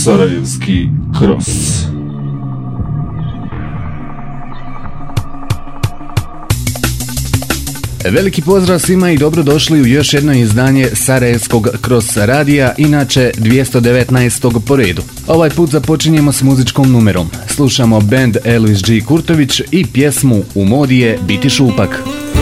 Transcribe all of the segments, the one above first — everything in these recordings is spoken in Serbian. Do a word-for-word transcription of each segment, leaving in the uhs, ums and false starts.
Sarajevski Cross. Veliki pozdrav svima i dobrodošli u još jedno izdanje Sarajevskog Cross radija, inače dvjesto devetnaestog po redu. Ovaj put započinjemo s muzičkom numerom. Slušamo band Elvis G. Kurtović i pjesmu U modi je biti šupak.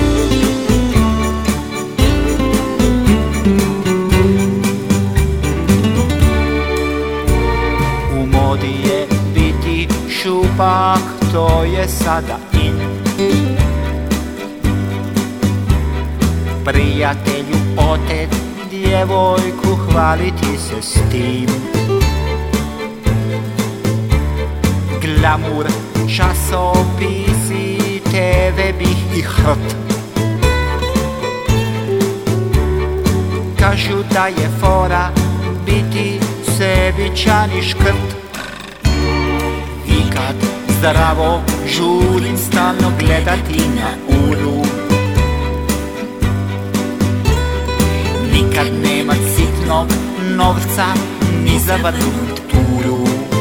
U modi je biti šupak, to je sada in. Prijatelju otet djevojku, hvaliti se s tim. Glamur, časopisi, te ve bih i hrt. Kažu da je fora biti sebičan i škrt. I kad zdravo žurim stalno gledati na uru, nikad nema sitnog novca ni za valuturu.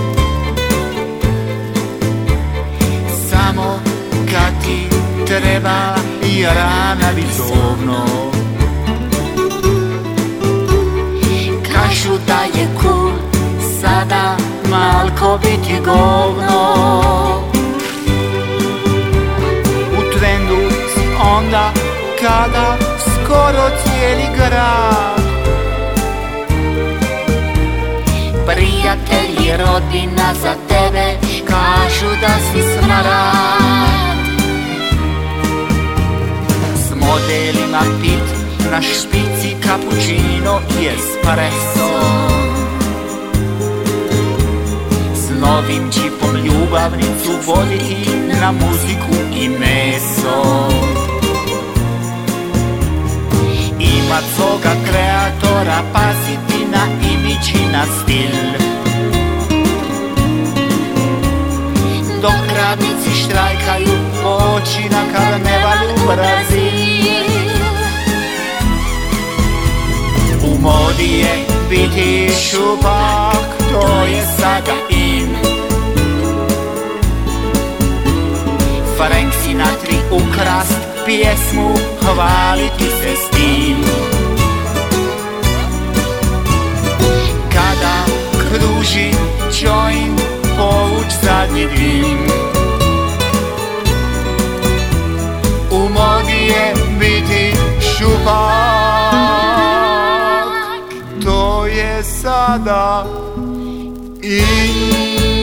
Samo kad ti treba i rana bit zovno. Kažu da je cool sada malko biti govno. U trendu si onda kada skoro cijeli grad, prijatelji, rodina za tebe kažu da si smrad. S modelima pit na špici cappuccino i espresso. S novim džipom ljubavnicu voditi na muziku i meso. Imat svoga kreatora, paziti na imidž i na stil. Dok radnici štrajkaju, oči na karnevalu Brazil. U modi je biti šupak, to je sada in. Frank Sinatri ukrast pjesmu, hvaliti se s tim. Kada kruži joint, povuč zadnji dim. U modi je biti šupak, to je sada in.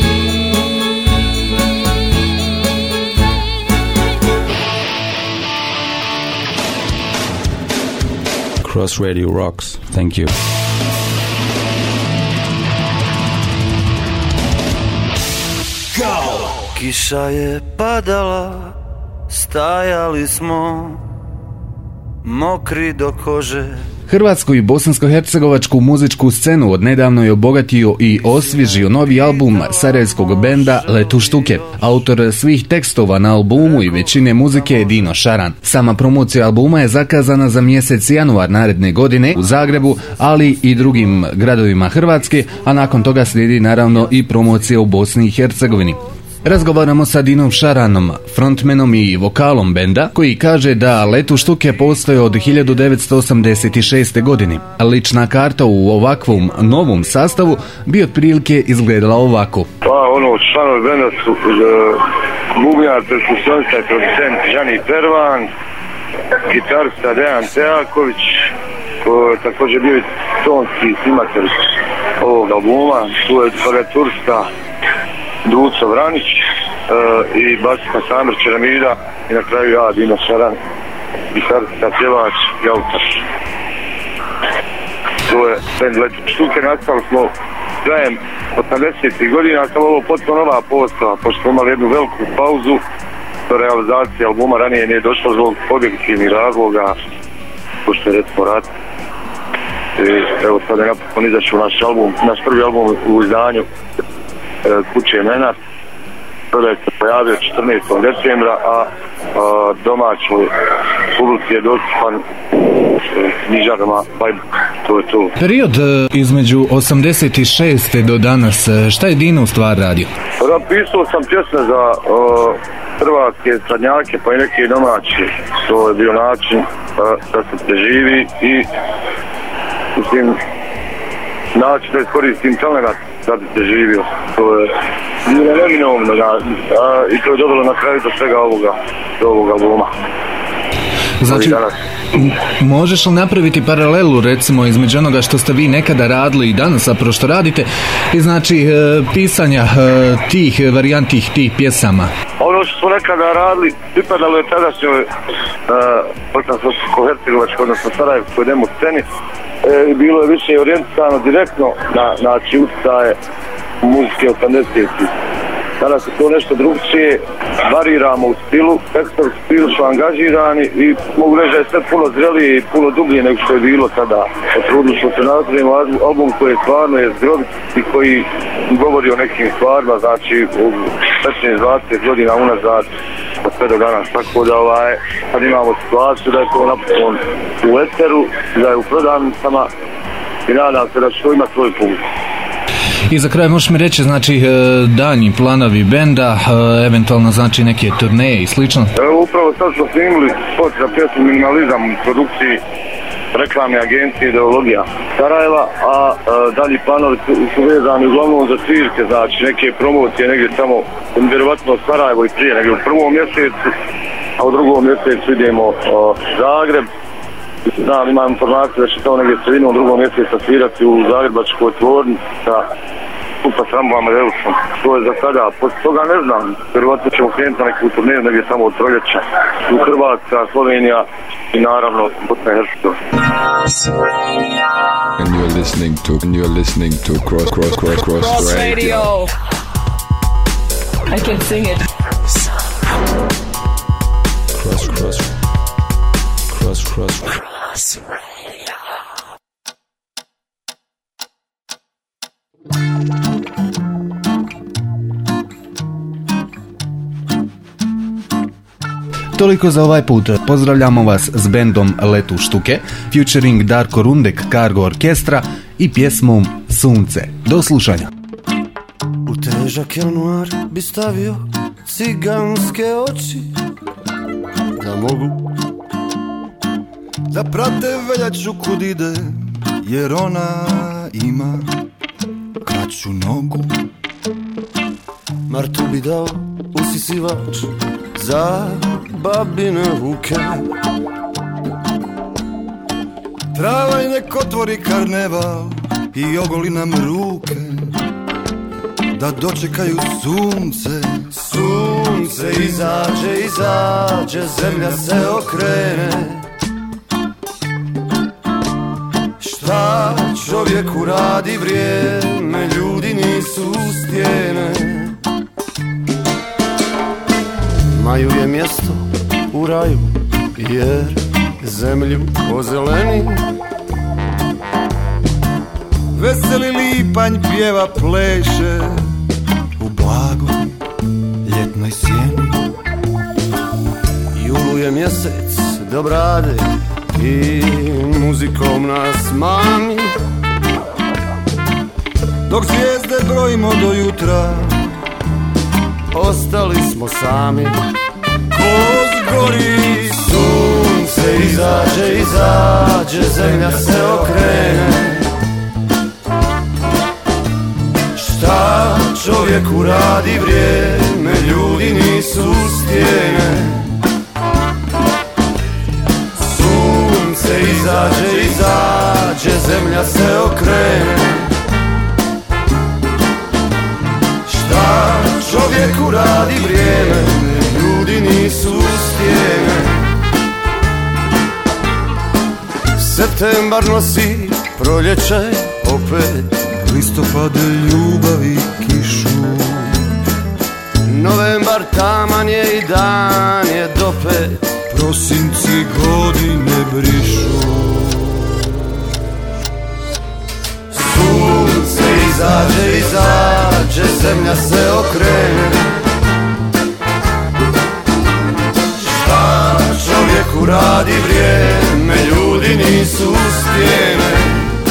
Cross Radio rocks. Thank you. Go! Kiša je padala, stajali smo mokri do kože. Hrvatsku i bosansko-hercegovačku muzičku scenu odnedavno je obogatio i osvježio novi album sarajevskog benda Letu štuke. Autor svih tekstova na albumu i većine muzike je Dino Šaran. Sama promocija albuma je zakazana za mjesec januar naredne godine u Zagrebu, ali i drugim gradovima Hrvatske, a nakon toga slijedi naravno i promocija u Bosni i Hercegovini. Razgovaramo sa Dinom Šaranom, frontmenom i vokalom benda, koji kaže da Letu štuke postoje od hiljadu devetsto osamdeset šeste. godine. Lična karta u ovakvom novom sastavu bi otprilike izgledala ovako. Pa ono, članovi benda su uh, bubnjar, perkusionista i producent Žani Pervan, gitarista Dejan Tejaković, ko je također bio tonski snimatelj ovog albuma, tu je klavaturista Duco Vranić uh, i basista Samir Čeramida i na kraju ja, Dino Šaran, gitarista, pjevač i autor. To je band Letu štuke, nastali smo krajem osamdesetih godina, samo ovo potpuno nova postava, pošto smo imali jednu veliku pauzu do realizacije albuma, ranije nije došlo zbog objektivnih razloga, pošto je recimo rat. I evo sada je napokon izašao naš album, naš prvi album u izdanju Kuće imena. Sada je se pojavio četrnaestog decembra, a, a domaćoj publici je dostupan knjižarama Bajbuk. to je to. Period e, između osamdeset šeste do danas, e, šta je Dino u stvar radio? Napisao sam pjesme za uh, hrvatske srednjake pa i neke domaće. To je bio način uh, da se preživi i mislim, način da iskoristim talent da bi se živio. To je bilo neminovno uh, i to je dobilo na kraju do svega ovoga, do ovoga albuma. Znači, možeš li napraviti paralelu recimo između onoga što ste vi nekada radili i danas, zapravo što radite, i znači e, pisanja e, tih varijanti, tih pjesama? Ono što smo nekada radili, pripadalo je tadašnjoj Bosansko-hercegovačkoj, odnosno Sarajevskoj demo sceni, e, bilo je više orijentisano direktno na, znači, utjecaje muzike osamdesetih. Danas je to nešto drugčije, variramo u stilu, tekstovi stilu su angažirani i mogu reći da je sve puno zrelije i puno dublje nego što je bilo tada. Potrudili smo se napravimo album koji je stvarno je zgrobit i koji govori o nekim stvarima, znači u petnaest dvadeset godina unazad pa sve do danas. Tako da ovaj, sad imamo situaciju da je to napokon u eteru, da je u prodavnicama i nadam se da će to imati svoj put. I za kraj možeš mi reći, znači, danji planovi benda, eventualno znači neke turneje i slično? Evo, upravo sad smo snimili spot za pjesmu Minimalizam u produkciji reklamne agencije Ideologija Sarajeva, a dalji planovi su, su vezani uglavnom za svirke, znači neke promocije negdje tamo, vjerovatno Sarajevo i prije, negdje u prvom mjesecu, a u drugom mjesecu idemo o, Zagreb. Znam, imam informaciju da će to negdje sredinom drugog mjeseca svirati u Zagrebačkoj tvornici sa skupa s Rambom Amadeusom. To je za sada, poslije toga ne znam, vjerovatno ćemo krenuti na neku turneju negdje samo od proljeća. U Hrvatska, Slovenija i naravno Bosna i Hercegovina. And you're listening to, and you're listening to Cross, Cross, Cross, Cross, Cross Radio. I can sing it. Cross, cross, cross, cross, cross radio. Toliko za ovaj put. Pozdravljamo vas s bendom Letu štuke, featuring Darko Rundek Cargo Orkestra i pjesmom Sunce. Do slušanja. U težak januar bi stavio ciganske oči, da mogu da prate veljaču kud ide, jer ona ima kraću nogu. Martu bi dao usisivač za babine ruke. Travaj nek otvori karneval i ogoli nam ruke, da dočekaju sunce. Sunce izađe, izađe, zemlja se okrene. Šta čovjeku radi vrijeme, ljudi nisu stijene. Maju je mjesto u raju, jer zemlju ozeleni. Veseli lipanj pjeva, pleše u blagoj ljetnoj sjeni. Julu je mjesec do brade i muzikom nas mami. Dok zvijezde brojimo do jutra, ostali smo sami. Koz gori, sunce izađe, izađe, zemlja se okrene. Šta čovjeku radi vrijeme, ljudi nisu stijene. Sunce izađe, izađe, zemlja se okrene. Šta čovjeku radi vrijeme, ljudi nisu stijene. Septembar nosi proljeće opet, listopade ljubavi kišu. Novembar taman je i dan je dopet, prosinci godine brišu. Sunce izađe, izađe, zemlja se okrene. Šta čovjeku radi vrijeme, ljudi nisu stijene.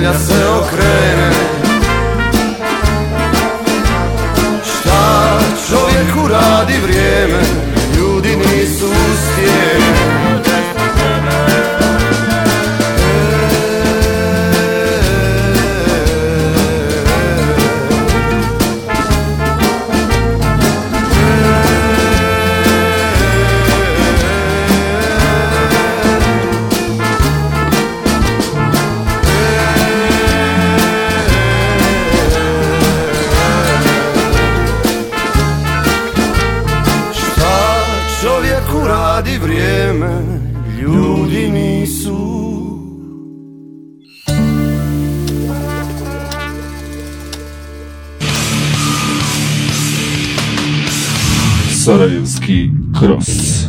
zemlja se okrene. Šta čovjeku radi vrijeme, ljudi nisu u stijene. Radi vrijeme, ljudi nisu. Sarajevski Cross.